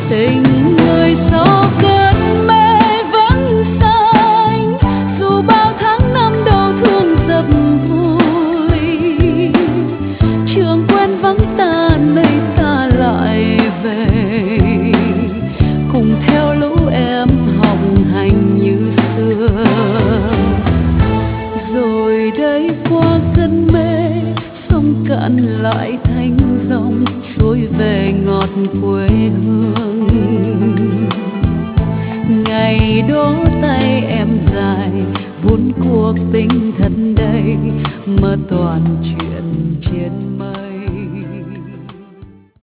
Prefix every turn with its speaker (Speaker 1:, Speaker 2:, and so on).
Speaker 1: tình người sau cơn mê vẫn xanh, dù bao tháng năm đau thương dập vùi. Trường quên vắng ta nay ta lại về, cùng theo lũ em hồng hành như xưa. Rồi đây qua cơn mê, sông cạn lại thành dòng trôi về ngọt quê hương. Ngày đó tay em dài vốn cuộc tình thật đầy, mơ toàn chuyện trên mây.